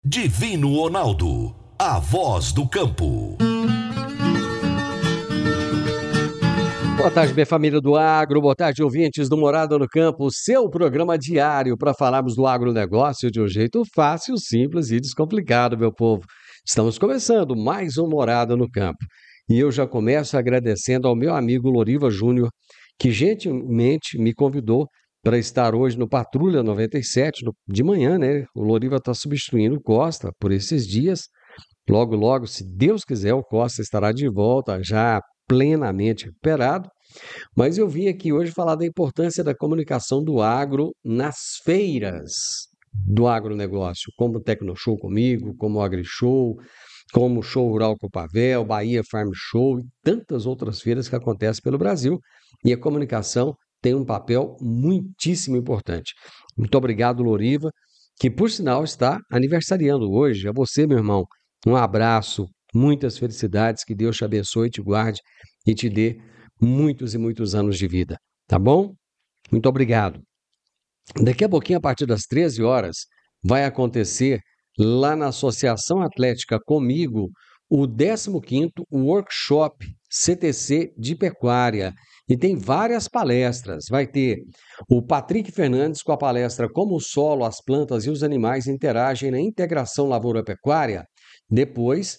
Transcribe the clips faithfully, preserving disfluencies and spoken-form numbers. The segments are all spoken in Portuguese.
Divino Ronaldo, a voz do campo. Boa tarde, minha família do agro, boa tarde, ouvintes do Morada no Campo, seu programa diário para falarmos do agronegócio de um jeito fácil, simples e descomplicado, meu povo. Estamos começando mais um Morada no Campo. E eu já começo agradecendo ao meu amigo Loriva Júnior, que gentilmente me convidou para estar hoje no Patrulha noventa e sete, no, de manhã, né? O Loriva está substituindo o Costa por esses dias. Logo, logo, se Deus quiser, o Costa estará de volta, já plenamente recuperado. Mas eu vim aqui hoje falar da importância da comunicação do agro nas feiras do agronegócio, como o Tecnoshow comigo, como o AgriShow, como o Show Rural Copavel, Bahia Farm Show e tantas outras feiras que acontecem pelo Brasil. E a comunicação tem um papel muitíssimo importante. Muito obrigado, Loriva, que por sinal está aniversariando hoje. A você, meu irmão, um abraço, muitas felicidades, que Deus te abençoe, te guarde e te dê muitos e muitos anos de vida, tá bom? Muito obrigado. Daqui a pouquinho, a partir das treze horas, vai acontecer lá na Associação Atlética Comigo o décimo quinto Workshop C T C de Pecuária. E tem várias palestras. Vai ter o Patrick Fernandes com a palestra Como o Solo, as Plantas e os Animais Interagem na Integração Lavoura-Pecuária. Depois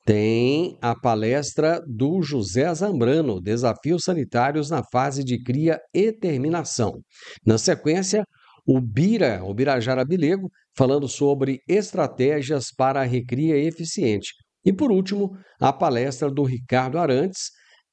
tem a palestra do José Zambrano, Desafios Sanitários na Fase de Cria e Terminação. Na sequência, o Bira, o Birajara Bilego, falando sobre estratégias para a recria eficiente. E por último, a palestra do Ricardo Arantes,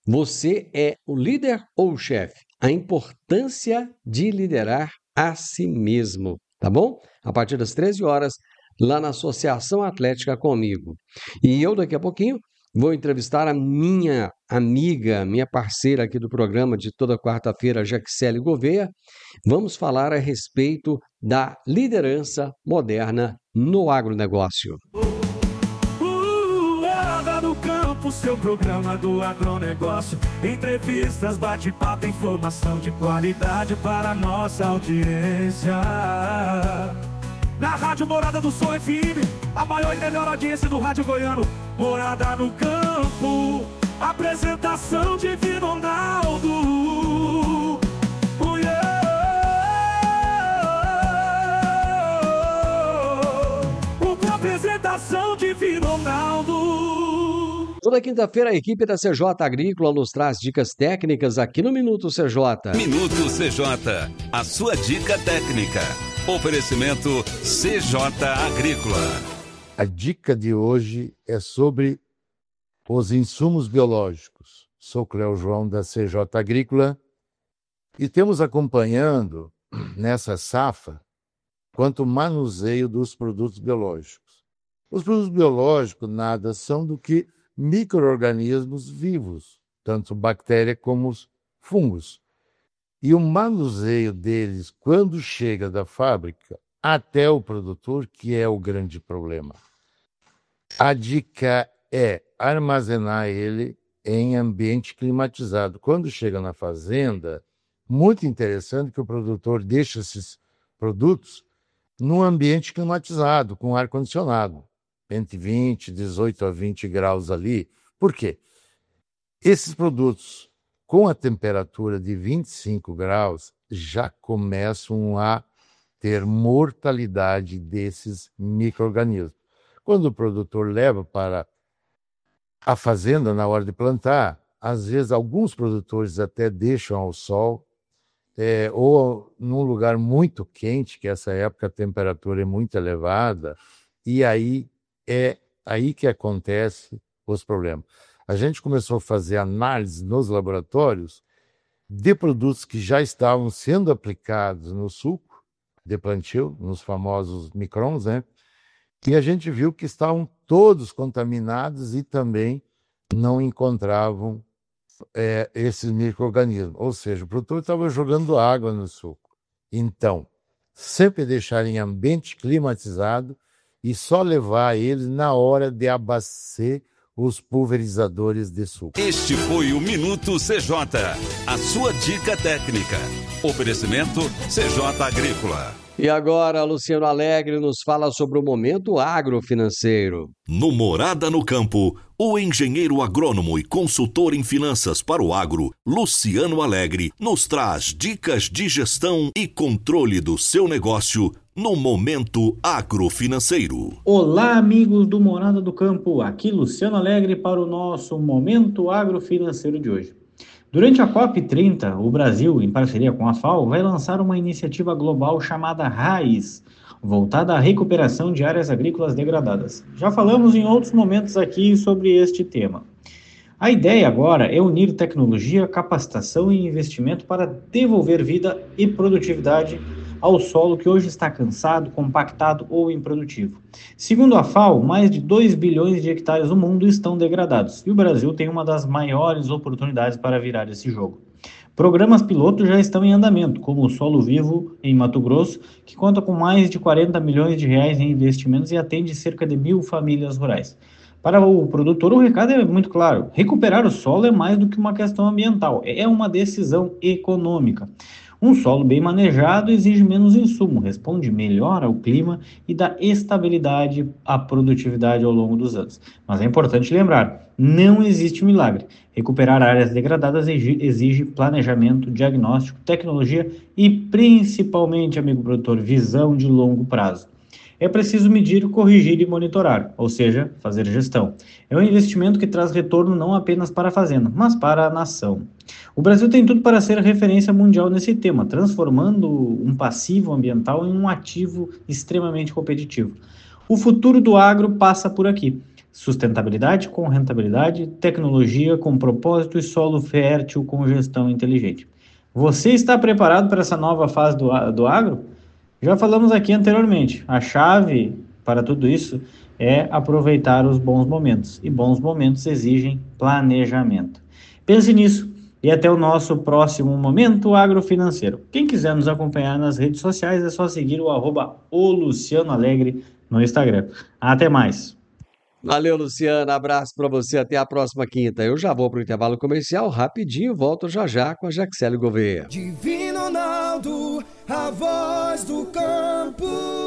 Você é o líder ou o chefe? A importância de liderar a si mesmo, tá bom? A partir das treze horas, lá na Associação Atlética Comigo. E eu, daqui a pouquinho, vou entrevistar a minha amiga, minha parceira aqui do programa de toda quarta-feira, Jaxele Gouveia. Vamos falar a respeito da liderança moderna no agronegócio. O seu programa do agronegócio, entrevistas, bate-papo, informação de qualidade para a nossa audiência. Na Rádio Morada do Sol F M, a maior e melhor audiência do rádio goiano. Morada no Campo, apresentação de Divino Ronaldo. Oh, yeah. Uma apresentação de Divino Ronaldo. Toda quinta-feira, a equipe da C J Agrícola nos traz dicas técnicas aqui no Minuto C J. Minuto C J, a sua dica técnica. Oferecimento C J Agrícola. A dica de hoje é sobre os insumos biológicos. Sou Cléo João da C J Agrícola e temos acompanhando nessa safra quanto manuseio dos produtos biológicos. Os produtos biológicos nada são do que micro-organismos vivos, tanto bactéria como os fungos. E o manuseio deles, quando chega da fábrica até o produtor, que é o grande problema. A dica é armazenar ele em ambiente climatizado. Quando chega na fazenda, muito interessante que o produtor deixe esses produtos num ambiente climatizado, com ar-condicionado. Entre vinte, dezoito a vinte graus ali. Por quê? Esses produtos, com a temperatura de vinte e cinco graus, já começam a ter mortalidade desses micro-organismos. Quando o produtor leva para a fazenda na hora de plantar, às vezes alguns produtores até deixam ao sol, é, ou num lugar muito quente, que essa época a temperatura é muito elevada, e aí é aí que acontece os problemas. A gente começou a fazer análise nos laboratórios de produtos que já estavam sendo aplicados no suco de plantio, nos famosos microns, né? E a gente viu que estavam todos contaminados e também não encontravam é, esses micro-organismos. Ou seja, o produtor estava jogando água no suco. Então, sempre deixar em ambiente climatizado e só levar eles na hora de abastecer os pulverizadores de suco. Este foi o Minuto C J, a sua dica técnica. Oferecimento C J Agrícola. E agora, Luciano Alegre nos fala sobre o momento agrofinanceiro. No Morada no Campo, o engenheiro agrônomo e consultor em finanças para o agro, Luciano Alegre, nos traz dicas de gestão e controle do seu negócio no momento agrofinanceiro. Olá, amigos do Morada do Campo, aqui Luciano Alegre para o nosso momento agrofinanceiro de hoje. Durante a COP trinta, o Brasil, em parceria com a FAO, vai lançar uma iniciativa global chamada RAIZ, voltada à recuperação de áreas agrícolas degradadas. Já falamos em outros momentos aqui sobre este tema. A ideia agora é unir tecnologia, capacitação e investimento para devolver vida e produtividade ao solo que hoje está cansado, compactado ou improdutivo. Segundo a FAO, mais de dois bilhões de hectares no mundo estão degradados e o Brasil tem uma das maiores oportunidades para virar esse jogo. Programas pilotos já estão em andamento, como o Solo Vivo, em Mato Grosso, que conta com mais de quarenta milhões de reais em investimentos e atende cerca de mil famílias rurais. Para o produtor, o recado é muito claro: recuperar o solo é mais do que uma questão ambiental, é uma decisão econômica. Um solo bem manejado exige menos insumo, responde melhor ao clima e dá estabilidade à produtividade ao longo dos anos. Mas é importante lembrar, não existe milagre. Recuperar áreas degradadas exige planejamento, diagnóstico, tecnologia e, principalmente, amigo produtor, visão de longo prazo. É preciso medir, corrigir e monitorar, ou seja, fazer gestão. É um investimento que traz retorno não apenas para a fazenda, mas para a nação. O Brasil tem tudo para ser referência mundial nesse tema, transformando um passivo ambiental em um ativo extremamente competitivo. O futuro do agro passa por aqui. Sustentabilidade com rentabilidade, tecnologia com propósito e solo fértil com gestão inteligente. Você está preparado para essa nova fase do, do agro? Já falamos aqui anteriormente, a chave para tudo isso é aproveitar os bons momentos, e bons momentos exigem planejamento. Pense nisso e até o nosso próximo Momento Agrofinanceiro. Quem quiser nos acompanhar nas redes sociais é só seguir o arroba o Luciano Alegre no Instagram. Até mais! Valeu, Luciano, abraço para você, até a próxima quinta. Eu já vou para o intervalo comercial rapidinho, volto já já com a Jaxele Gouveia. Divino Ronaldo, a voz do campo.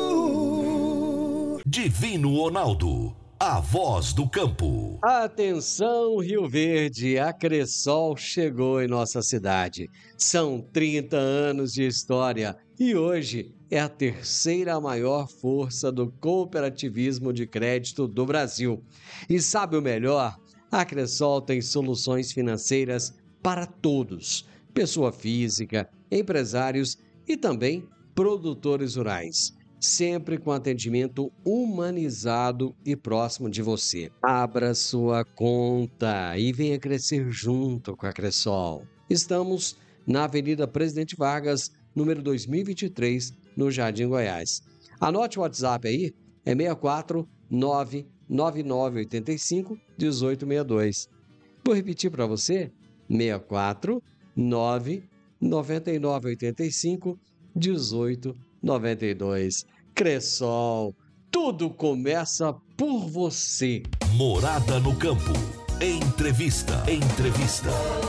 Divino Ronaldo, a voz do campo. Atenção, Rio Verde, a Cressol chegou em nossa cidade. São trinta anos de história e hoje é a terceira maior força do cooperativismo de crédito do Brasil. E sabe o melhor? A Cressol tem soluções financeiras para todos, pessoa física, empresários e também produtores rurais. Sempre com atendimento humanizado e próximo de você. Abra sua conta e venha crescer junto com a Cressol. Estamos na Avenida Presidente Vargas, número dois mil e vinte e três, no Jardim Goiás. Anote o WhatsApp aí, é seis quatro nove nove nove oito cinco um oito seis dois. Vou repetir para você, seis quatro nove nove nove oito cinco um oito nove dois. Cressol, tudo começa por você. Morada no Campo. Entrevista. Entrevista.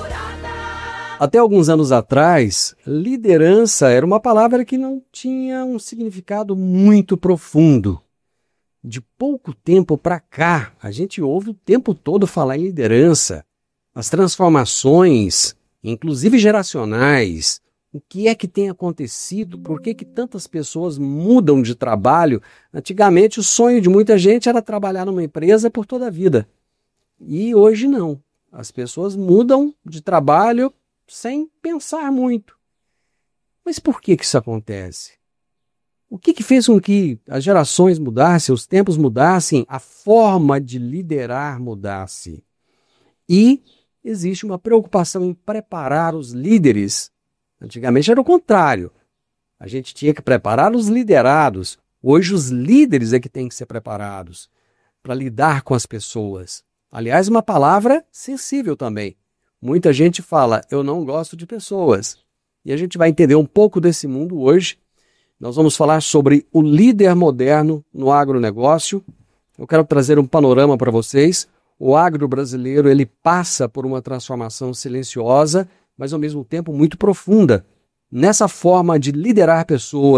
Até alguns anos atrás, liderança era uma palavra que não tinha um significado muito profundo. De pouco tempo para cá, a gente ouve o tempo todo falar em liderança, as transformações, inclusive geracionais. O que é que tem acontecido? Por que que tantas pessoas mudam de trabalho? Antigamente, o sonho de muita gente era trabalhar numa empresa por toda a vida. E hoje não. As pessoas mudam de trabalho sem pensar muito. Mas por que que isso acontece? O que que fez com que as gerações mudassem, os tempos mudassem, a forma de liderar mudasse? E existe uma preocupação em preparar os líderes. Antigamente era o contrário. A gente tinha que preparar os liderados. Hoje os líderes é que têm que ser preparados para lidar com as pessoas. Aliás, uma palavra sensível também. Muita gente fala, eu não gosto de pessoas. E a gente vai entender um pouco desse mundo hoje. Nós vamos falar sobre o líder moderno no agronegócio. Eu quero trazer um panorama para vocês. O agro brasileiro ele passa por uma transformação silenciosa, mas ao mesmo tempo muito profunda, nessa forma de liderar pessoas,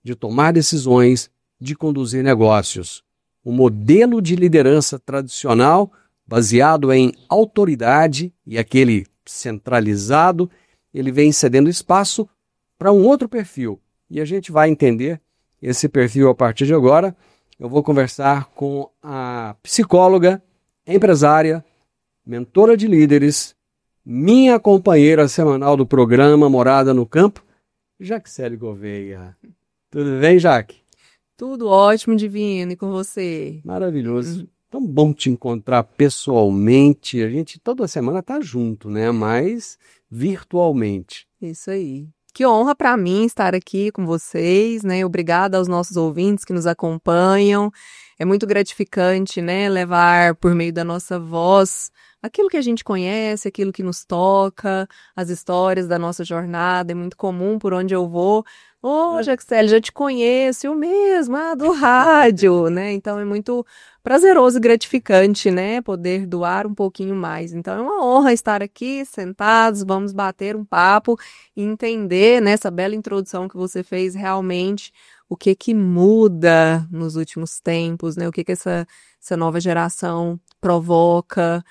de tomar decisões, de conduzir negócios. O modelo de liderança tradicional, baseado em autoridade e aquele centralizado, ele vem cedendo espaço para um outro perfil. E a gente vai entender esse perfil a partir de agora. Eu vou conversar com a psicóloga, empresária, mentora de líderes, minha companheira semanal do programa Morada no Campo, Jaquicele Gouveia. Tudo bem, Jaque? Tudo ótimo, Divino, e com você? Maravilhoso. Uhum. Tão bom te encontrar pessoalmente. A gente toda semana tá junto, né? Mas virtualmente. Isso aí. Que honra para mim estar aqui com vocês, né? Obrigada aos nossos ouvintes que nos acompanham. É muito gratificante, né? Levar por meio da nossa voz aquilo que a gente conhece, aquilo que nos toca, as histórias da nossa jornada. É muito comum por onde eu vou. Ô, oh, Jaquicele, já te conheço, eu mesmo, ah, do rádio, né? Então é muito prazeroso e gratificante, né? Poder doar um pouquinho mais. Então é uma honra estar aqui, sentados, vamos bater um papo e entender nessa bela introdução que você fez realmente o que que muda nos últimos tempos, né? O que que essa, essa nova geração provoca.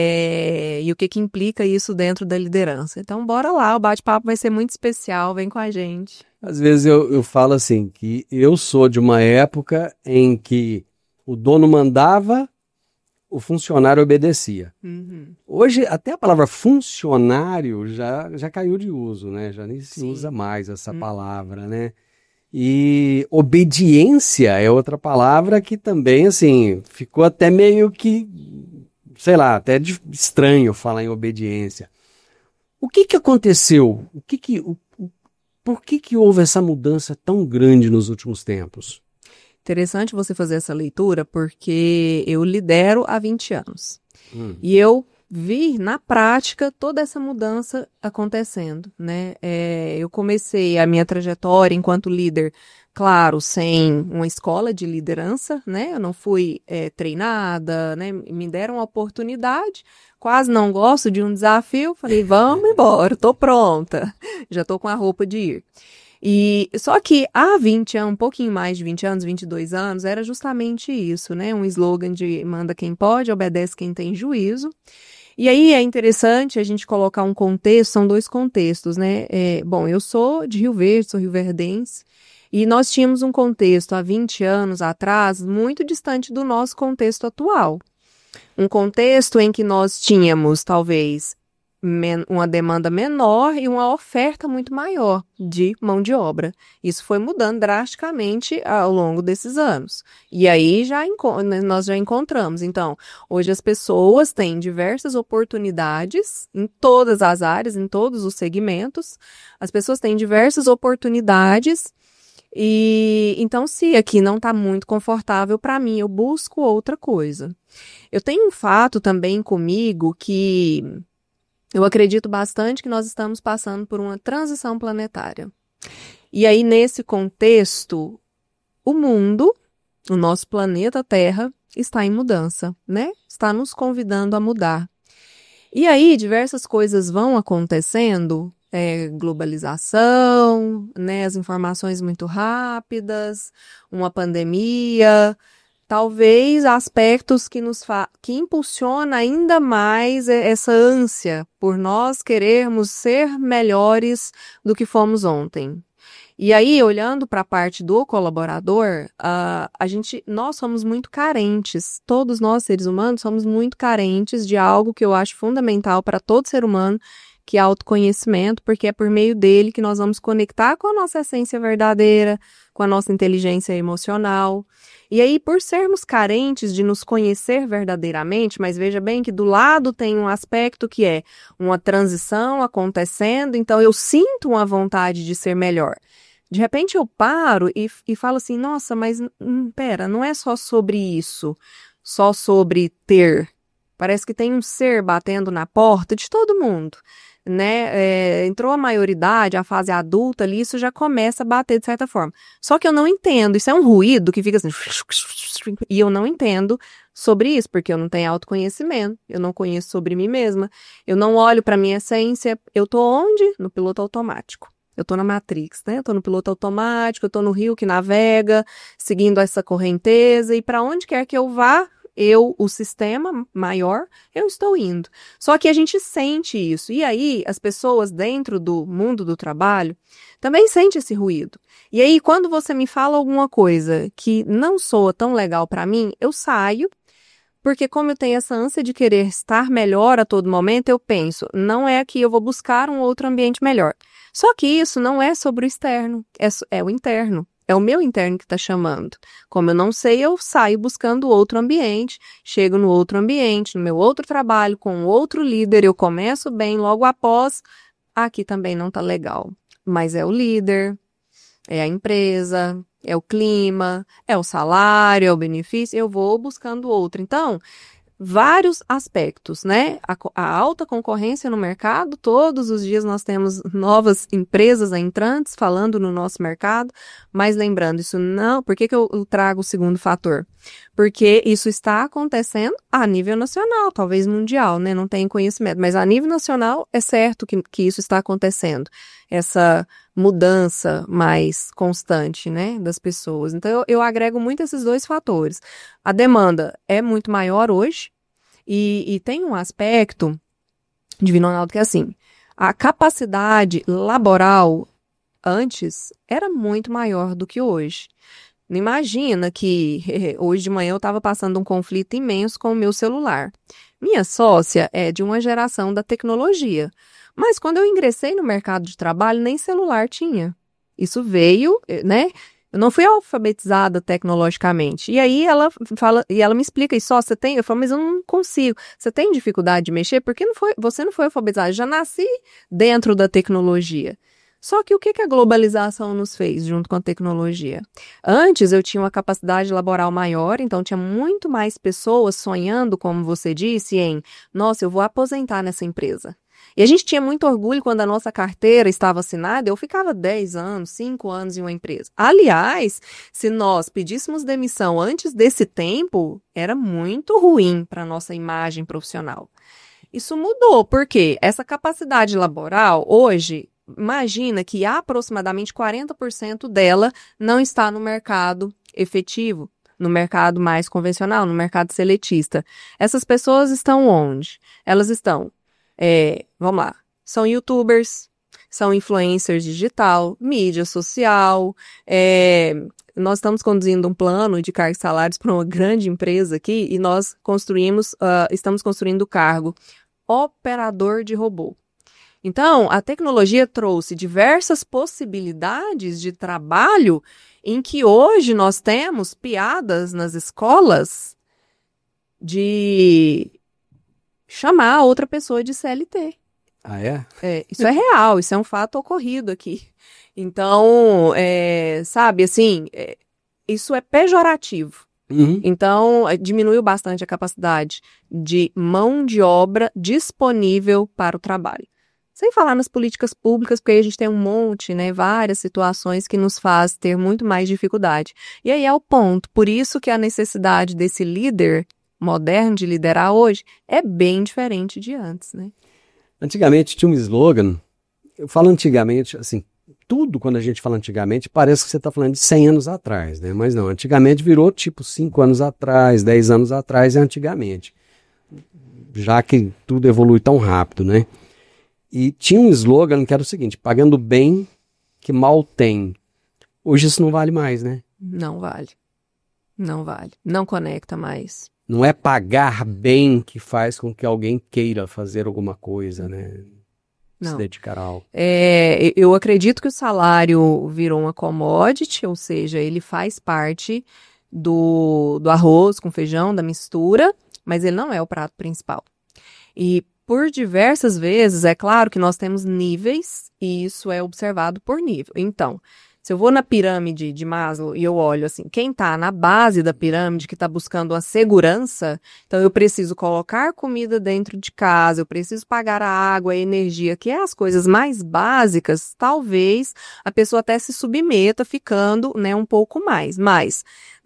É, e o que que implica isso dentro da liderança. Então, bora lá, o bate-papo vai ser muito especial, vem com a gente. Às vezes eu, eu falo assim, que eu sou de uma época em que o dono mandava, o funcionário obedecia. Uhum. Hoje, até a palavra funcionário já, já caiu de uso, né? Já nem se Sim. usa mais essa uhum. palavra, né? E obediência é outra palavra que também, assim, ficou até meio que... sei lá, até estranho falar em obediência. O que que aconteceu? O que que, o, o, por que que houve essa mudança tão grande nos últimos tempos? Interessante você fazer essa leitura, porque eu lidero há vinte anos. Hum. E eu vi, na prática, toda essa mudança acontecendo, né? É, eu comecei a minha trajetória enquanto líder, claro, sem uma escola de liderança, né? Eu não fui é, treinada, né? Me deram uma oportunidade, quase não gosto de um desafio, falei, vamos embora, tô pronta, já tô com a roupa de ir. E só que há vinte anos, um pouquinho mais de vinte anos, vinte e dois anos, era justamente isso, né? Um slogan de manda quem pode, obedece quem tem juízo. E aí é interessante a gente colocar um contexto, são dois contextos, né? É, bom, eu sou de Rio Verde, sou rioverdense, e nós tínhamos um contexto há vinte anos atrás muito distante do nosso contexto atual. Um contexto em que nós tínhamos, talvez, men- uma demanda menor e uma oferta muito maior de mão de obra. Isso foi mudando drasticamente ao longo desses anos. E aí já enco- nós já encontramos. Então, hoje as pessoas têm diversas oportunidades em todas as áreas, em todos os segmentos. As pessoas têm diversas oportunidades. E então, se aqui não está muito confortável para mim, eu busco outra coisa. Eu tenho um fato também comigo que eu acredito bastante que nós estamos passando por uma transição planetária. E aí, nesse contexto, o mundo, o nosso planeta Terra, está em mudança, né? Está nos convidando a mudar. E aí, diversas coisas vão acontecendo. É, globalização, né, as informações muito rápidas, uma pandemia, talvez aspectos que nos fa- que impulsiona ainda mais essa ânsia por nós querermos ser melhores do que fomos ontem. E aí, olhando para a parte do colaborador, uh, a gente, nós somos muito carentes, todos nós seres humanos somos muito carentes de algo que eu acho fundamental para todo ser humano, que é autoconhecimento, porque é por meio dele que nós vamos conectar com a nossa essência verdadeira, com a nossa inteligência emocional. E aí, por sermos carentes de nos conhecer verdadeiramente, mas veja bem que do lado tem um aspecto que é uma transição acontecendo, então eu sinto uma vontade de ser melhor. De repente eu paro e, e falo assim, nossa, mas hum, pera, não é só sobre isso, só sobre ter. Parece que tem um ser batendo na porta de todo mundo. Né, é, entrou a maioridade, a fase adulta ali, isso já começa a bater de certa forma. Só que eu não entendo, isso é um ruído que fica assim, e eu não entendo sobre isso, porque eu não tenho autoconhecimento, eu não conheço sobre mim mesma, eu não olho para minha essência, eu tô onde? No piloto automático. eu tô na Matrix, né? Eu tô no piloto automático, eu tô no rio que navega, seguindo essa correnteza, e para onde quer que eu vá, eu, o sistema maior, eu estou indo. Só que a gente sente isso. E aí, as pessoas dentro do mundo do trabalho também sentem esse ruído. E aí, quando você me fala alguma coisa que não soa tão legal para mim, eu saio, porque como eu tenho essa ânsia de querer estar melhor a todo momento, eu penso, não é aqui, eu vou buscar um outro ambiente melhor. Só que isso não é sobre o externo, é, é o interno. É o meu interno que está chamando. Como eu não sei, eu saio buscando outro ambiente, chego no outro ambiente, no meu outro trabalho, com outro líder, eu começo bem, logo após, aqui também não está legal. Mas é o líder, é a empresa, é o clima, é o salário, é o benefício, eu vou buscando outro. Então, vários aspectos, né? A, a alta concorrência no mercado, todos os dias nós temos novas empresas entrantes falando no nosso mercado, mas lembrando, isso não... Por que que eu, eu trago o segundo fator? Porque isso está acontecendo a nível nacional, talvez mundial, né? Não tenho conhecimento, mas a nível nacional é certo que, que isso está acontecendo, essa mudança mais constante, né, das pessoas. Então, eu, eu agrego muito esses dois fatores. A demanda é muito maior hoje e, e tem um aspecto, Divino Ronaldo, que é assim, a capacidade laboral antes era muito maior do que hoje. Imagina que hoje de manhã eu estava passando um conflito imenso com o meu celular. Minha sócia é de uma geração da tecnologia. Mas quando eu ingressei no mercado de trabalho, nem celular tinha. Isso veio, né? Eu não fui alfabetizada tecnologicamente. E aí ela fala, e ela me explica isso, ó, você tem? Eu falo, mas eu não consigo. Você tem dificuldade de mexer? Porque não foi, você não foi alfabetizada. Eu já nasci dentro da tecnologia. Só que o que, que a globalização nos fez junto com a tecnologia? Antes eu tinha uma capacidade laboral maior, então tinha muito mais pessoas sonhando, como você disse, em, nossa, eu vou aposentar nessa empresa. E a gente tinha muito orgulho quando a nossa carteira estava assinada, eu ficava dez anos, cinco anos em uma empresa. Aliás, se nós pedíssemos demissão antes desse tempo, era muito ruim para a nossa imagem profissional. Isso mudou, porque essa capacidade laboral, hoje, imagina que aproximadamente quarenta por cento dela não está no mercado efetivo, no mercado mais convencional, no mercado seletista. Essas pessoas estão onde? Elas estão... É, vamos lá, são youtubers, são influencers digital, mídia social, é, nós estamos conduzindo um plano de cargos e salários para uma grande empresa aqui e nós construímos, uh, estamos construindo o cargo operador de robô. Então, a tecnologia trouxe diversas possibilidades de trabalho em que hoje nós temos piadas nas escolas de... chamar a outra pessoa de C L T. Ah, é? É, isso é real, isso é um fato ocorrido aqui. Então, é, sabe, assim, é, isso é pejorativo. Uhum. Então, diminuiu bastante a capacidade de mão de obra disponível para o trabalho. Sem falar nas políticas públicas, porque aí a gente tem um monte, né, várias situações que nos faz ter muito mais dificuldade. E aí é o ponto, por isso que a necessidade desse líder moderno de liderar hoje é bem diferente de antes, né? Antigamente tinha um slogan, eu falo antigamente, assim, tudo quando a gente fala antigamente parece que você está falando de cem anos atrás, né? Mas não, antigamente virou tipo cinco anos atrás, dez anos atrás é antigamente, já que tudo evolui tão rápido, né? E tinha um slogan que era o seguinte, pagando bem que mal tem. Hoje isso não vale mais, né? Não vale, não vale, não conecta mais. Não é pagar bem que faz com que alguém queira fazer alguma coisa, né? Não. Se dedicar a algo. É, eu acredito que o salário virou uma commodity, ou seja, ele faz parte do, do arroz com feijão, da mistura, mas ele não é o prato principal. E por diversas vezes, é claro que nós temos níveis, e isso é observado por nível. Então, se eu vou na pirâmide de Maslow e eu olho assim, quem está na base da pirâmide, que está buscando a segurança, então eu preciso colocar comida dentro de casa, eu preciso pagar a água, a energia, que é as coisas mais básicas, talvez a pessoa até se submeta ficando, né, um pouco mais. Mas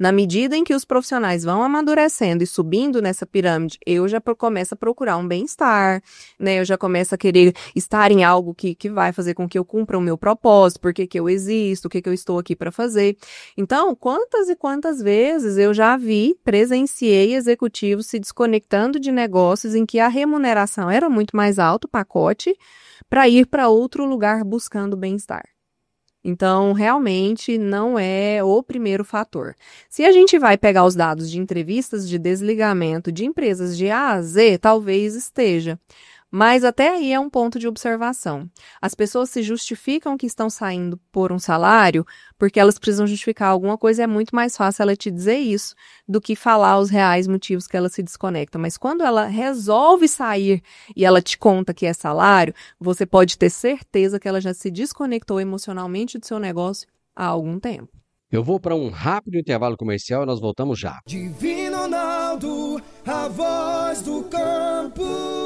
Na medida em que os profissionais vão amadurecendo e subindo nessa pirâmide, eu já pro- começo a procurar um bem-estar, né? Eu já começo a querer estar em algo que, que vai fazer com que eu cumpra o meu propósito, por que que eu existo, o que que eu estou aqui para fazer. Então, quantas e quantas vezes eu já vi, presenciei executivos se desconectando de negócios em que a remuneração era muito mais alta, o pacote, para ir para outro lugar buscando bem-estar. Então, realmente não é o primeiro fator. Se a gente vai pegar os dados de entrevistas de desligamento de empresas de A a Z, talvez esteja. Mas até aí é um ponto de observação. As pessoas se justificam que estão saindo por um salário porque elas precisam justificar alguma coisa. É muito mais fácil ela te dizer isso do que falar os reais motivos que ela se desconecta. Mas quando ela resolve sair e ela te conta que é salário, você pode ter certeza que ela já se desconectou emocionalmente do seu negócio há algum tempo. Eu vou para um rápido intervalo comercial e nós voltamos já. Divino Ronaldo, a voz do campo.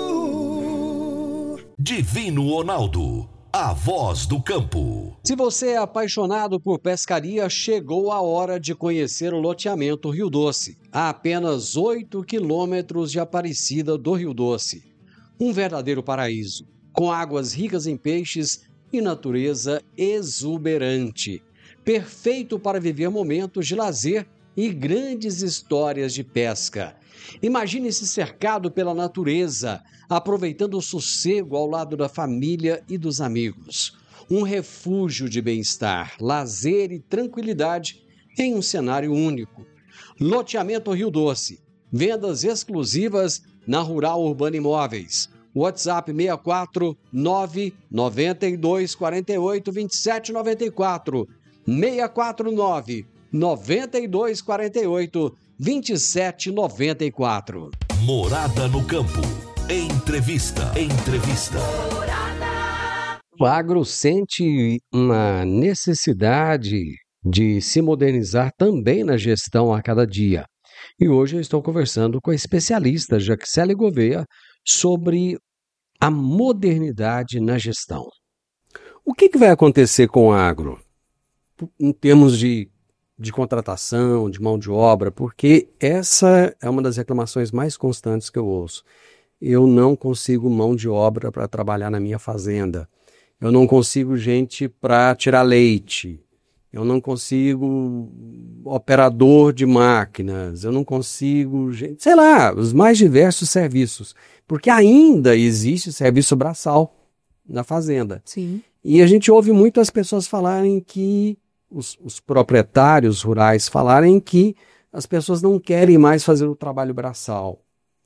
Divino Ronaldo, a voz do campo. Se você é apaixonado por pescaria, chegou a hora de conhecer o loteamento Rio Doce, a apenas oito quilômetros de Aparecida do Rio Doce. Um verdadeiro paraíso, com águas ricas em peixes e natureza exuberante. Perfeito para viver momentos de lazer e grandes histórias de pesca. Imagine-se cercado pela natureza, aproveitando o sossego ao lado da família e dos amigos. Um refúgio de bem-estar, lazer e tranquilidade em um cenário único. Loteamento Rio Doce. Vendas exclusivas na Rural Urbana Imóveis. WhatsApp seis quatro nove nove dois quatro oito dois sete nove quatro. seis quatro nove nove dois quatro oito dois sete nove quatro. Morada no campo. Entrevista. Entrevista. O agro sente uma necessidade de se modernizar também na gestão a cada dia. E hoje eu estou conversando com a especialista Jaxele Gouveia sobre a modernidade na gestão. O que, que vai acontecer com o agro em termos de, de contratação, de mão de obra? Porque essa é uma das reclamações mais constantes que eu ouço. Eu não consigo mão de obra para trabalhar na minha fazenda. Eu não consigo gente para tirar leite. Eu não consigo operador de máquinas. Eu não consigo, gente, sei lá, os mais diversos serviços. Porque ainda existe serviço braçal na fazenda. Sim. E a gente ouve muito as pessoas falarem que, os, os proprietários rurais falarem que as pessoas não querem mais fazer o trabalho braçal.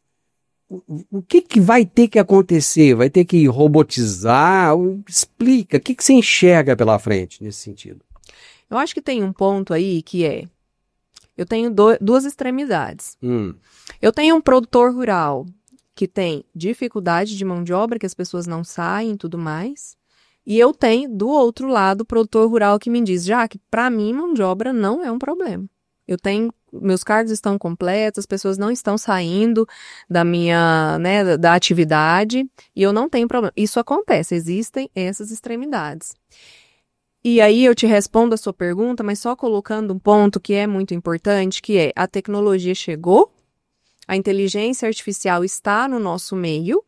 O que, que vai ter que acontecer? Vai ter que robotizar? Explica, o que, que você enxerga pela frente nesse sentido? Eu acho que tem um ponto aí que é, eu tenho do, duas extremidades. Hum. Eu tenho um produtor rural que tem dificuldade de mão de obra, que as pessoas não saem e tudo mais. E eu tenho, do outro lado, o produtor rural que me diz, já que para mim mão de obra não é um problema. Eu tenho, meus cargos estão completos, as pessoas não estão saindo da minha, né, da, da atividade e eu não tenho problema. Isso acontece, existem essas extremidades. E aí eu te respondo a sua pergunta, mas só colocando um ponto que é muito importante, que é a tecnologia chegou, a inteligência artificial está no nosso meio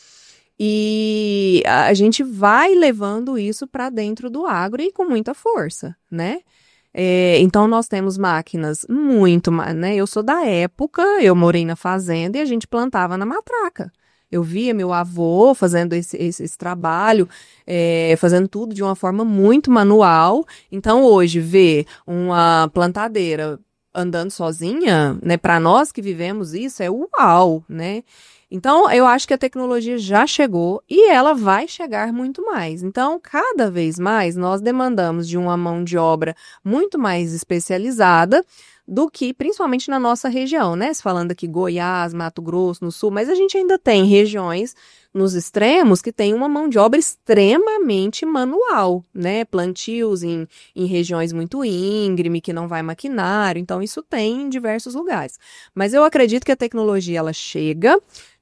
e a gente vai levando isso para dentro do agro e com muita força, né? É, então, nós temos máquinas muito, né? Eu sou da época, eu morei na fazenda e a gente plantava na matraca. Eu via meu avô fazendo esse, esse, esse trabalho, é, fazendo tudo de uma forma muito manual. Então, hoje, ver uma plantadeira andando sozinha, né? Para nós que vivemos isso, é uau, né? Então, eu acho que a tecnologia já chegou e ela vai chegar muito mais. Então, cada vez mais, nós demandamos de uma mão de obra muito mais especializada do que, principalmente na nossa região, né? Se falando aqui Goiás, Mato Grosso, no Sul, mas a gente ainda tem regiões nos extremos que tem uma mão de obra extremamente manual, né? Plantios em, em regiões muito íngreme, que não vai maquinário, então isso tem em diversos lugares. Mas eu acredito que a tecnologia, ela chega,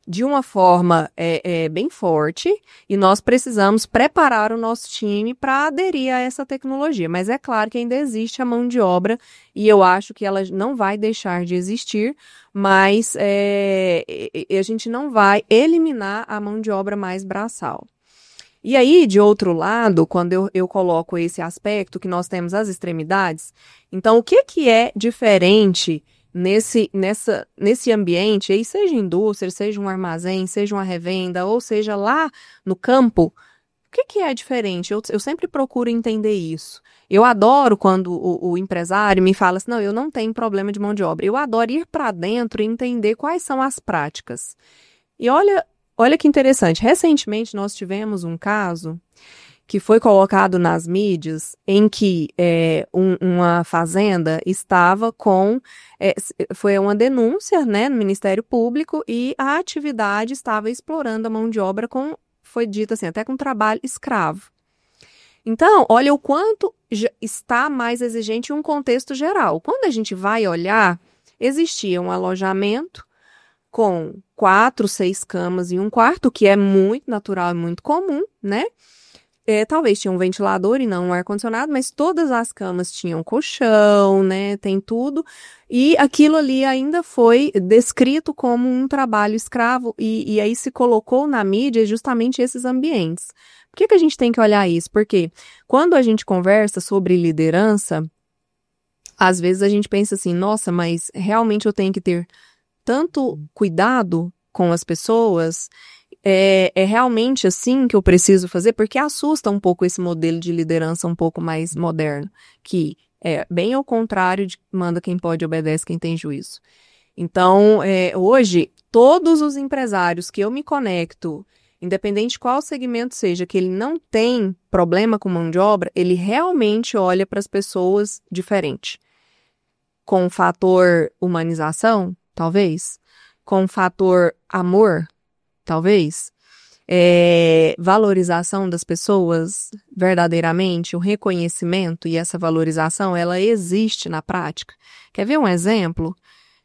de uma forma é, é, bem forte, e nós precisamos preparar o nosso time para aderir a essa tecnologia. Mas é claro que ainda existe a mão de obra, e eu acho que ela não vai deixar de existir, mas é, a gente não vai eliminar a mão de obra mais braçal. E aí, de outro lado, quando eu, eu coloco esse aspecto que nós temos as extremidades, então o que, que é diferente Nesse, nessa, nesse ambiente, aí seja indústria, seja um armazém, seja uma revenda, ou seja lá no campo, o que, que é diferente? Eu, eu sempre procuro entender isso. Eu adoro quando o, o empresário me fala assim, não, eu não tenho problema de mão de obra. Eu adoro ir para dentro e entender quais são as práticas. E olha, olha que interessante, recentemente nós tivemos um caso que foi colocado nas mídias, em que é, um, uma fazenda estava com, é, foi uma denúncia, né, no Ministério Público, e a atividade estava explorando a mão de obra com, foi dito assim, até com trabalho escravo. Então, olha o quanto está mais exigente em um contexto geral. Quando a gente vai olhar, existia um alojamento com quatro, seis camas em um quarto, que é muito natural e muito comum, né? É, talvez tinha um ventilador e não um ar-condicionado, mas todas as camas tinham colchão, né, tem tudo, e aquilo ali ainda foi descrito como um trabalho escravo, e, e aí se colocou na mídia justamente esses ambientes. Por que que a gente tem que olhar isso? Porque quando a gente conversa sobre liderança, às vezes a gente pensa assim, nossa, mas realmente eu tenho que ter tanto cuidado com as pessoas. É, é realmente assim que eu preciso fazer? Porque assusta um pouco esse modelo de liderança um pouco mais moderno, que é bem ao contrário de manda quem pode, obedece quem tem juízo. Então, é, hoje, todos os empresários que eu me conecto, independente de qual segmento seja, que ele não tem problema com mão de obra, ele realmente olha para as pessoas diferente. Com o fator humanização, talvez. Com o fator amor, talvez, é, valorização das pessoas verdadeiramente, o reconhecimento, e essa valorização, ela existe na prática. Quer ver um exemplo?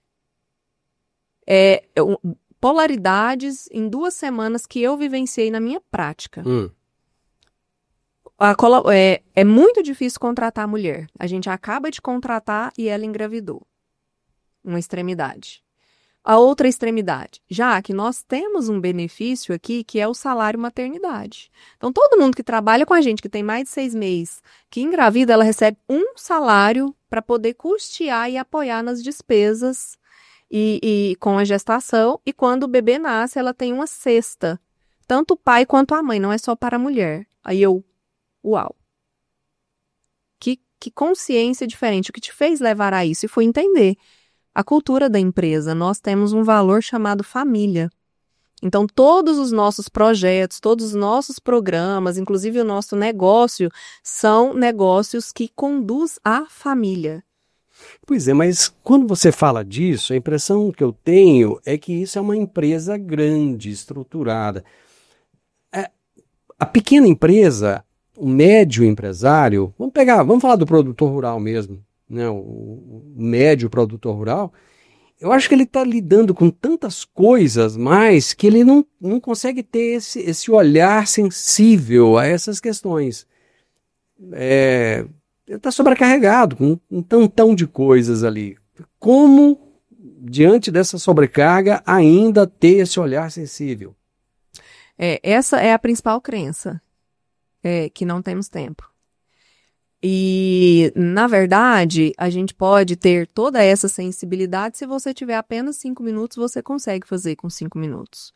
É, polaridades em duas semanas que eu vivenciei na minha prática. Hum. A, é, é muito difícil contratar a mulher. A gente acaba de contratar e ela engravidou. Uma extremidade. A outra extremidade, já que nós temos um benefício aqui, que é o salário maternidade. Então, todo mundo que trabalha com a gente, que tem mais de seis meses, que engravida, ela recebe um salário para poder custear e apoiar nas despesas e, e com a gestação. E quando o bebê nasce, ela tem uma cesta. Tanto o pai quanto a mãe, não é só para a mulher. Aí eu, uau. Que, que consciência diferente. O que te fez levar a isso? E foi entender. A cultura da empresa, nós temos um valor chamado família. Então, todos os nossos projetos, todos os nossos programas, inclusive o nosso negócio, são negócios que conduz à família. Pois é, mas quando você fala disso, a impressão que eu tenho é que isso é uma empresa grande, estruturada. É, a pequena empresa, o médio empresário, vamos pegar, vamos falar do produtor rural mesmo. Né, o, o médio produtor rural, eu acho que ele está lidando com tantas coisas mais que ele não, não consegue ter esse, esse olhar sensível a essas questões. É, ele está sobrecarregado com um tantão de coisas ali. Como, diante dessa sobrecarga, ainda ter esse olhar sensível? É, essa é a principal crença, é, que não temos tempo. E, na verdade, a gente pode ter toda essa sensibilidade, se você tiver apenas cinco minutos, você consegue fazer com cinco minutos.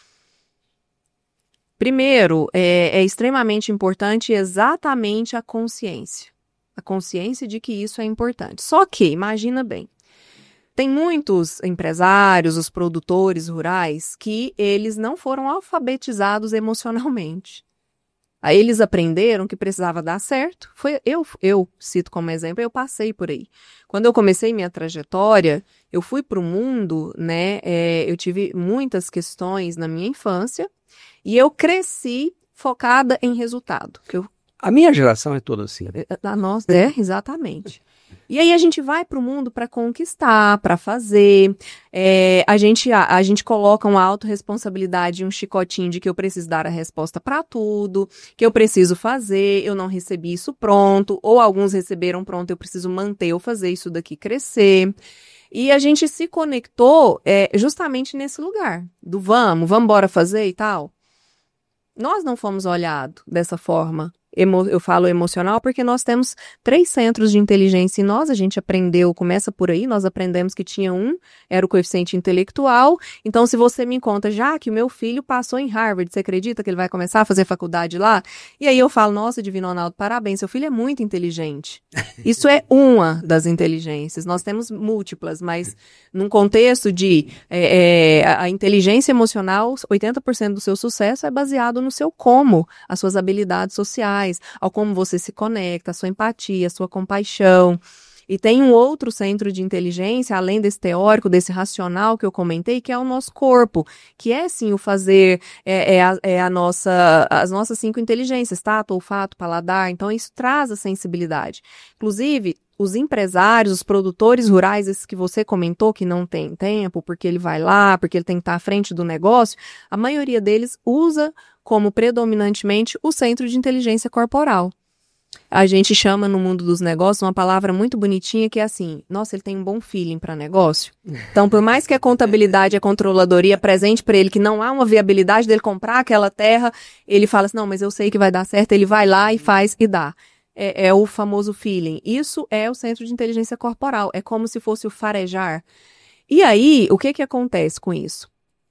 Primeiro, é, é extremamente importante exatamente a consciência. A consciência de que isso é importante. Só que, imagina bem, tem muitos empresários, os produtores rurais, que eles não foram alfabetizados emocionalmente. Aí eles aprenderam que precisava dar certo. Foi, eu, eu cito como exemplo, eu passei por aí. Quando eu comecei minha trajetória, eu fui para o mundo, né? É, eu tive muitas questões na minha infância e eu cresci focada em resultado. Que eu, a minha geração é toda assim. A nossa, é, exatamente. E aí a gente vai para o mundo para conquistar, para fazer. É, a, gente, a, a gente coloca uma autorresponsabilidade, um chicotinho de que eu preciso dar a resposta para tudo, que eu preciso fazer, eu não recebi isso pronto, ou alguns receberam pronto, eu preciso manter ou fazer isso daqui crescer. E a gente se conectou é, justamente nesse lugar, do vamos, vamos embora fazer e tal. Nós não fomos olhados dessa forma. Emo, eu falo emocional porque nós temos três centros de inteligência em nós, a gente aprendeu, começa por aí, nós aprendemos que tinha um, era o coeficiente intelectual. Então, se você me conta, já que o meu filho passou em Harvard, você acredita que ele vai começar a fazer faculdade lá? E aí eu falo, nossa, Divino Ronaldo, parabéns, seu filho é muito inteligente. Isso é uma das inteligências, nós temos múltiplas, mas num contexto de é, é, a inteligência emocional, oitenta por cento do seu sucesso é baseado no seu como, as suas habilidades sociais, ao como você se conecta, a sua empatia, a sua compaixão. E tem um outro centro de inteligência, além desse teórico, desse racional que eu comentei, que é o nosso corpo, que é sim o fazer, é, é, a, é a nossa, as nossas cinco inteligências, tato, olfato, paladar. Então isso traz a sensibilidade. Inclusive, os empresários, os produtores rurais, esses que você comentou que não tem tempo, porque ele vai lá, porque ele tem que estar à frente do negócio, a maioria deles usa como predominantemente o centro de inteligência corporal. A gente chama no mundo dos negócios uma palavra muito bonitinha que é assim, nossa, ele tem um bom feeling para negócio. Então, por mais que a contabilidade e a controladoria presente para ele que não há uma viabilidade dele comprar aquela terra, ele fala assim, não, mas eu sei que vai dar certo, ele vai lá e faz e dá. É, é o famoso feeling. Isso é o centro de inteligência corporal. É como se fosse o farejar. E aí, o que que acontece com isso?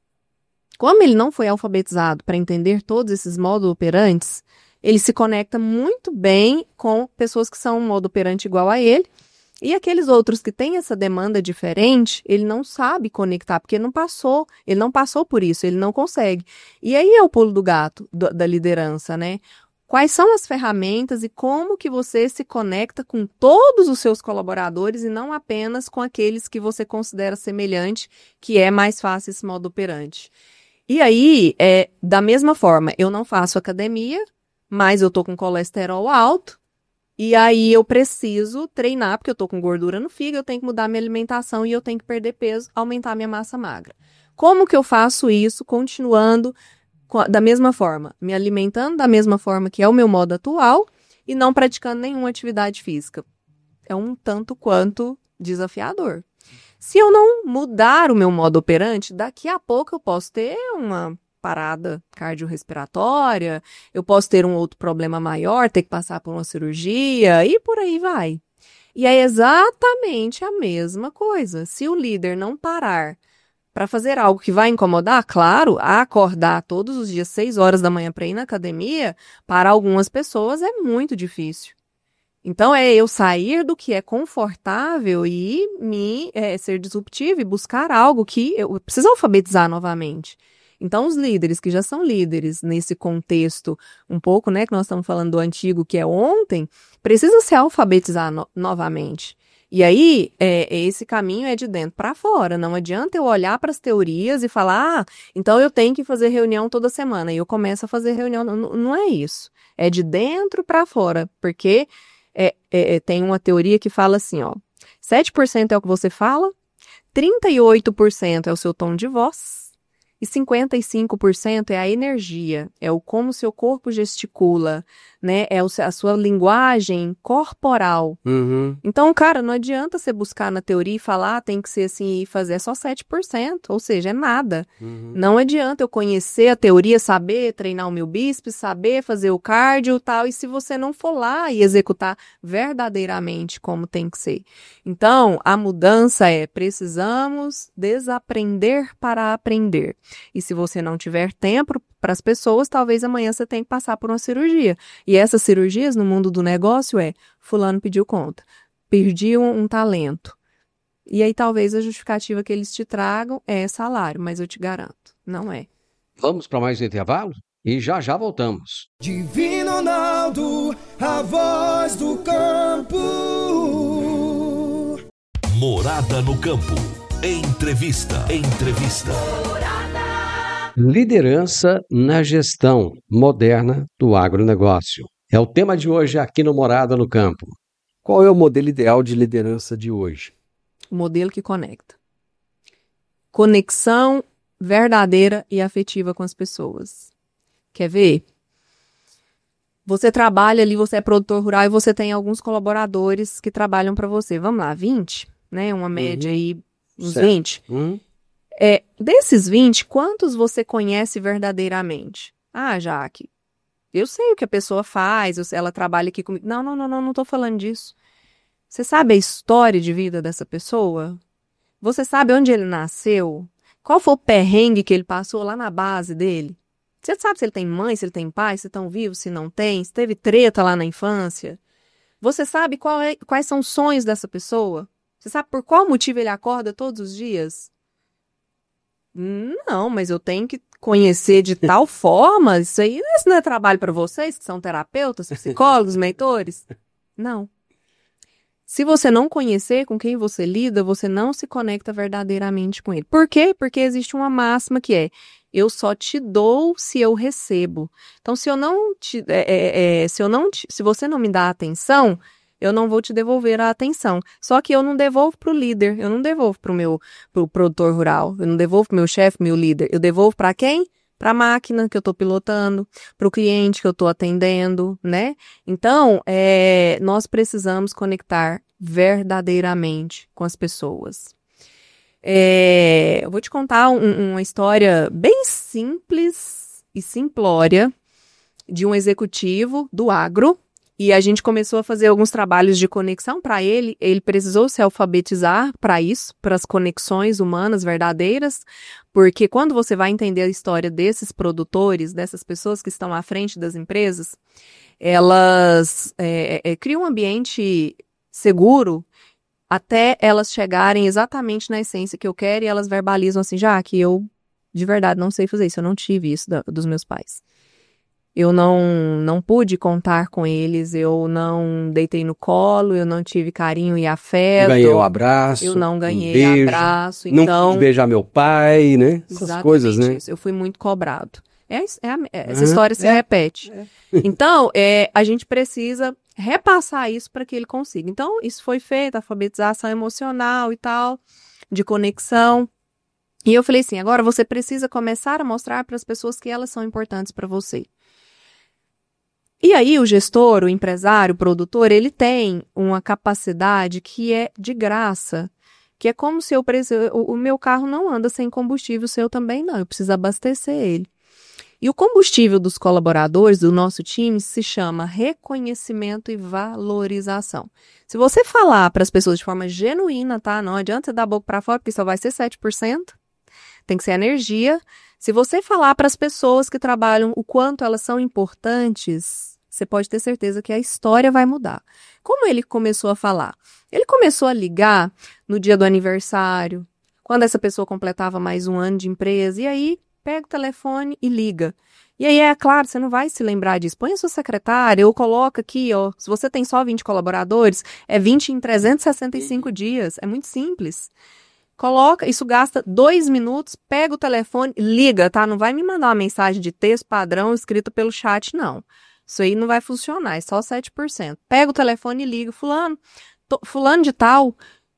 Como ele não foi alfabetizado para entender todos esses modos operantes, ele se conecta muito bem com pessoas que são um modo operante igual a ele, e aqueles outros que têm essa demanda diferente, ele não sabe conectar, porque não passou, ele não passou por isso, ele não consegue. E aí é o pulo do gato do, da liderança, né? Quais são as ferramentas e como que você se conecta com todos os seus colaboradores e não apenas com aqueles que você considera semelhante, que é mais fácil esse modo operante. E aí, é, da mesma forma, eu não faço academia, mas eu tô com colesterol alto, e aí eu preciso treinar, porque eu tô com gordura no fígado, eu tenho que mudar minha alimentação e eu tenho que perder peso, aumentar minha massa magra. Como que eu faço isso continuando da mesma forma? Me alimentando da mesma forma que é o meu modo atual e não praticando nenhuma atividade física. É um tanto quanto desafiador. Se eu não mudar o meu modo operante, daqui a pouco eu posso ter uma parada cardiorrespiratória, eu posso ter um outro problema maior, ter que passar por uma cirurgia e por aí vai. E é exatamente a mesma coisa. Se o líder não parar para fazer algo que vai incomodar, claro, acordar todos os dias seis horas da manhã para ir na academia, para algumas pessoas é muito difícil. Então, é eu sair do que é confortável e me é, ser disruptivo e buscar algo que eu preciso alfabetizar novamente. Então, os líderes que já são líderes nesse contexto um pouco, né, que nós estamos falando do antigo, que é ontem, precisam se alfabetizar no- novamente. E aí, é, esse caminho é de dentro para fora. Não adianta eu olhar para as teorias e falar, ah, então eu tenho que fazer reunião toda semana. E eu começo a fazer reunião. Não, não é isso. É de dentro para fora. Porque é, é, tem uma teoria que fala assim, ó, sete por cento é o que você fala, trinta e oito por cento é o seu tom de voz, e cinquenta e cinco por cento é a energia, é o como o seu corpo gesticula, né? É o, a sua linguagem corporal. Uhum. Então, cara, não adianta você buscar na teoria e falar, ah, tem que ser assim e fazer, é só sete por cento, ou seja, é nada. Uhum. Não adianta eu conhecer a teoria, saber treinar o meu bíceps, saber fazer o cardio e tal, e se você não for lá e executar verdadeiramente como tem que ser. Então, a mudança é, precisamos desaprender para aprender. E se você não tiver tempo para as pessoas, talvez amanhã você tenha que passar por uma cirurgia. E essas cirurgias no mundo do negócio é, fulano pediu conta, perdi um, um talento. E aí talvez a justificativa que eles te tragam é salário, mas eu te garanto, não é. Vamos para mais um intervalo? E já já voltamos. Divino Ronaldo, a voz do campo. Morada no campo. Entrevista. Entrevista. Liderança na gestão moderna do agronegócio. É o tema de hoje aqui no Morada no Campo. Qual é o modelo ideal de liderança de hoje? O modelo que conecta. Conexão verdadeira e afetiva com as pessoas. Quer ver? Você trabalha ali, você é produtor rural e você tem alguns colaboradores que trabalham para você. Vamos lá, vinte, né? Uma média Uhum. aí, uns Certo. vinte. Uhum. É, desses vinte, quantos você conhece verdadeiramente? Ah, Jaque, eu sei o que a pessoa faz, eu sei- ela trabalha aqui comigo. Não, não, não, não, não tô falando disso. Você sabe a história de vida dessa pessoa? Você sabe onde ele nasceu? Qual foi o perrengue que ele passou lá na base dele? Você sabe se ele tem mãe, se ele tem pai, se estão vivos, se não tem, se teve treta lá na infância? Você sabe qual é- quais são os sonhos dessa pessoa? Você sabe por qual motivo ele acorda todos os dias? Não, mas eu tenho que conhecer de tal forma. Isso aí isso não é trabalho para vocês, que são terapeutas, psicólogos, mentores? Não. Se você não conhecer com quem você lida, você não se conecta verdadeiramente com ele. Por quê? Porque existe uma máxima que é: eu só te dou se eu recebo. Então, se eu não te, é, é, é, se eu não te, se você não me dá atenção, eu não vou te devolver a atenção. Só que eu não devolvo para o líder, eu não devolvo para o meu pro produtor rural, eu não devolvo para o meu chefe, meu líder. Eu devolvo para quem? Para a máquina que eu estou pilotando, para o cliente que eu estou atendendo, né? Então, é, nós precisamos conectar verdadeiramente com as pessoas. É, eu vou te contar um, uma história bem simples e simplória de um executivo do agro. E a gente começou a fazer alguns trabalhos de conexão para ele. Ele precisou se alfabetizar para isso, para as conexões humanas verdadeiras, porque quando você vai entender a história desses produtores, dessas pessoas que estão à frente das empresas, elas é, é, criam um ambiente seguro até elas chegarem exatamente na essência que eu quero, e elas verbalizam assim: já que eu de verdade não sei fazer isso, eu não tive isso da, dos meus pais. Eu não, não pude contar com eles, eu não deitei no colo, eu não tive carinho e afeto. Ganhei um abraço, eu não ganhei um beijo, abraço, não então... pude beijar meu pai, né? Essas Exatamente coisas, né? isso. Eu fui muito cobrado. É, é a- é- essa Uhum. história se É. repete. É. Então, é, a gente precisa repassar isso para que ele consiga. Então, isso foi feito, alfabetização emocional e tal, de conexão. E eu falei assim: agora você precisa começar a mostrar para as pessoas que elas são importantes para você. E aí o gestor, o empresário, o produtor, ele tem uma capacidade que é de graça, que é como se eu preciso, o, o meu carro não anda sem combustível, o seu também não, eu preciso abastecer ele. E o combustível dos colaboradores do nosso time se chama reconhecimento e valorização. Se você falar para as pessoas de forma genuína, tá? Não adianta você dar a boca para fora, porque só vai ser sete por cento. Tem que ser energia. Se você falar para as pessoas que trabalham o quanto elas são importantes, você pode ter certeza que a história vai mudar. Como ele começou a falar? Ele começou a ligar no dia do aniversário, quando essa pessoa completava mais um ano de empresa, e aí pega o telefone e liga. E aí, é claro, você não vai se lembrar disso. Põe a sua secretária ou coloca aqui, ó, se você tem só vinte colaboradores, é vinte em trezentos e sessenta e cinco dias. É muito simples. Coloca, isso gasta dois minutos, pega o telefone, liga, tá? Não vai me mandar uma mensagem de texto padrão escrita pelo chat, não. Isso aí não vai funcionar, é só sete por cento. Pega o telefone e liga: fulano, tô, fulano de tal,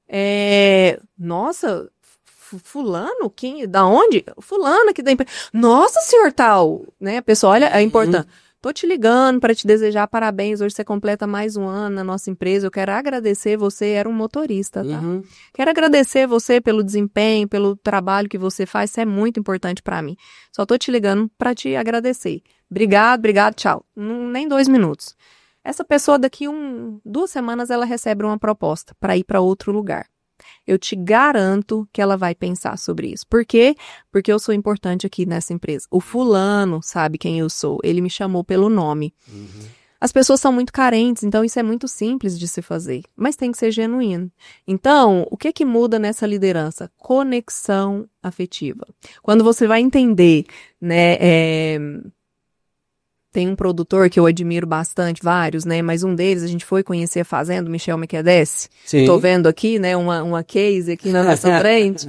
é... nossa, fulano, quem, da onde? Fulano aqui da empresa. Nossa, senhor tal, né? A pessoa, olha, é importante. Uhum. Tô te ligando para te desejar parabéns, hoje você completa mais um ano na nossa empresa, eu quero agradecer você, era um motorista, tá? Uhum. Quero agradecer você pelo desempenho, pelo trabalho que você faz, isso é muito importante para mim. Só tô te ligando para te agradecer. Obrigado, obrigado, tchau. Não, nem dois minutos. Essa pessoa daqui um, duas semanas ela recebe uma proposta para ir para outro lugar. Eu te garanto que ela vai pensar sobre isso. Por quê? Porque eu sou importante aqui nessa empresa. O fulano sabe quem eu sou. Ele me chamou pelo nome. Uhum. As pessoas são muito carentes, então isso é muito simples de se fazer. Mas tem que ser genuíno. Então, o que que muda nessa liderança? Conexão afetiva. Quando você vai entender, né, é, Tem um produtor que eu admiro bastante, vários, né? Mas um deles, a gente foi conhecer a fazenda, o Michel Mercedes. Sim. Tô vendo aqui, né? Uma, uma case aqui na nossa frente.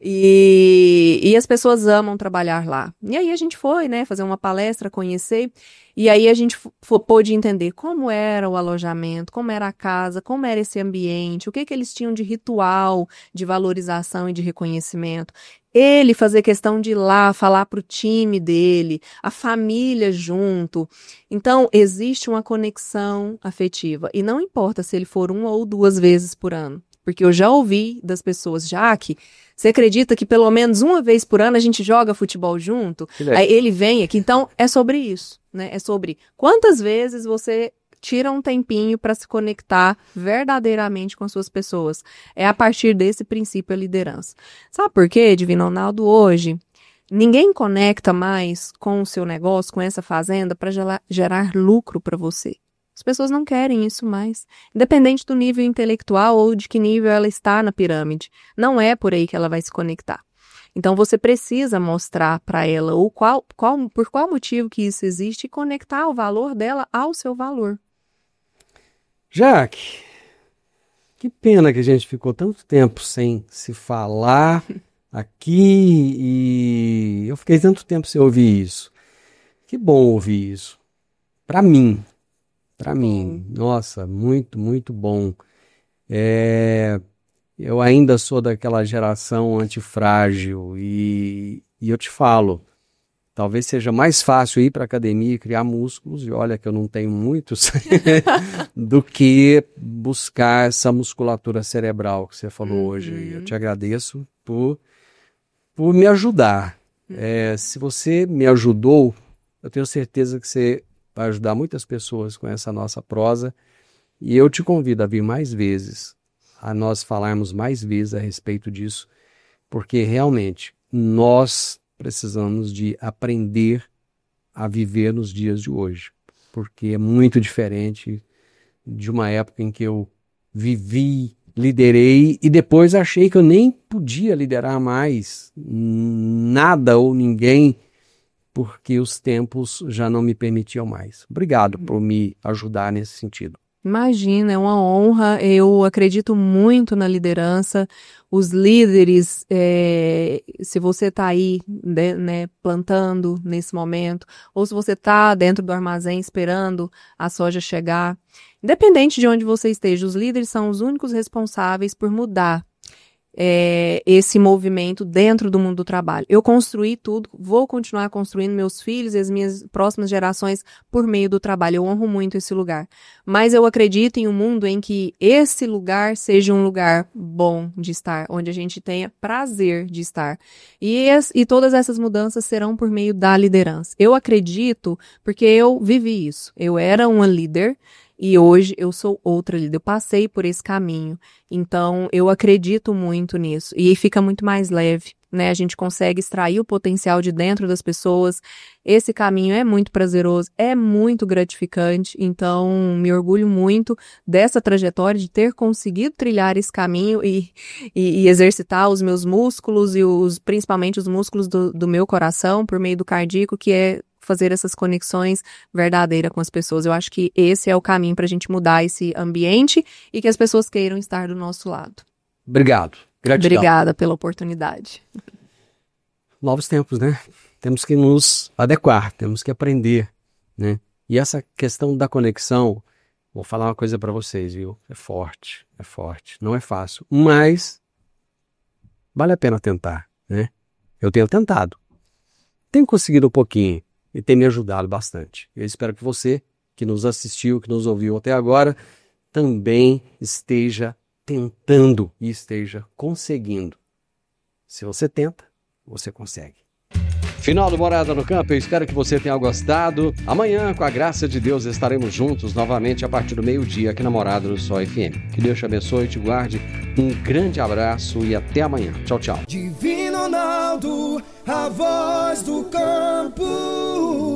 E, e as pessoas amam trabalhar lá. E aí a gente foi, né? Fazer uma palestra, conhecer. E aí a gente f- pôde entender como era o alojamento, como era a casa, como era esse ambiente, o que que eles tinham de ritual, de valorização e de reconhecimento. Ele fazer questão de ir lá, falar para o time dele, a família junto. Então, existe uma conexão afetiva. E não importa se ele for uma ou duas vezes por ano. Porque eu já ouvi das pessoas, Jaque, você acredita que pelo menos uma vez por ano a gente joga futebol junto? Aí ele vem aqui. Então, é sobre isso, né? É sobre quantas vezes você tira um tempinho para se conectar verdadeiramente com as suas pessoas. É a partir desse princípio a liderança. Sabe por quê, Divino Ronaldo? Hoje, ninguém conecta mais com o seu negócio, com essa fazenda, para gerar, gerar lucro para você. As pessoas não querem isso mais. Independente do nível intelectual ou de que nível ela está na pirâmide. Não é por aí que ela vai se conectar. Então, você precisa mostrar para ela o qual, qual, por qual motivo que isso existe e conectar o valor dela ao seu valor. Jaque, que pena que a gente ficou tanto tempo sem se falar aqui e eu fiquei tanto tempo sem ouvir isso. Que bom ouvir isso. Para mim, para mim, nossa, muito, muito bom. É, eu ainda sou daquela geração antifrágil e, e eu te falo, talvez seja mais fácil ir para a academia e criar músculos, e olha que eu não tenho muitos, do que buscar essa musculatura cerebral que você falou uhum. hoje. Eu te agradeço por, por me ajudar. Uhum. É, se você me ajudou, eu tenho certeza que você vai ajudar muitas pessoas com essa nossa prosa, e eu te convido a vir mais vezes, a nós falarmos mais vezes a respeito disso, porque realmente nós precisamos de aprender a viver nos dias de hoje, porque é muito diferente de uma época em que eu vivi, liderei e depois achei que eu nem podia liderar mais nada ou ninguém, porque os tempos já não me permitiam mais. Obrigado por me ajudar nesse sentido. Imagina, é uma honra, eu acredito muito na liderança, os líderes, é, se você está aí né, né, plantando nesse momento, ou se você está dentro do armazém esperando a soja chegar, independente de onde você esteja, os líderes são os únicos responsáveis por mudar É, esse movimento dentro do mundo do trabalho. Eu construí tudo, vou continuar construindo meus filhos e as minhas próximas gerações por meio do trabalho. Eu honro muito esse lugar. Mas eu acredito em um mundo em que esse lugar seja um lugar bom de estar, onde a gente tenha prazer de estar. E, as, e todas essas mudanças serão por meio da liderança. Eu acredito porque eu vivi isso. Eu era uma líder, e hoje eu sou outra líder, eu passei por esse caminho, então eu acredito muito nisso, e fica muito mais leve, né, a gente consegue extrair o potencial de dentro das pessoas, esse caminho é muito prazeroso, é muito gratificante, então me orgulho muito dessa trajetória, de ter conseguido trilhar esse caminho e, e, e exercitar os meus músculos, e os, principalmente os músculos do, do meu coração, por meio do cardíaco, que é fazer essas conexões verdadeiras com as pessoas. Eu acho que esse é o caminho para a gente mudar esse ambiente e que as pessoas queiram estar do nosso lado. Obrigado. Gratidão. Obrigada pela oportunidade. Novos tempos, né? Temos que nos adequar, temos que aprender, né? E essa questão da conexão, vou falar uma coisa para vocês, viu? É forte, é forte. Não é fácil, mas vale a pena tentar, né? Eu tenho tentado. Tenho conseguido um pouquinho. E tem me ajudado bastante. Eu espero que você, que nos assistiu, que nos ouviu até agora, também esteja tentando e esteja conseguindo. Se você tenta, você consegue. Final do Morada no Campo, eu espero que você tenha gostado. Amanhã, com a graça de Deus, estaremos juntos novamente a partir do meio-dia aqui na Morada do Sol F M. Que Deus te abençoe e te guarde. Um grande abraço e até amanhã. Tchau, tchau. Divino Ronaldo, a voz do campo.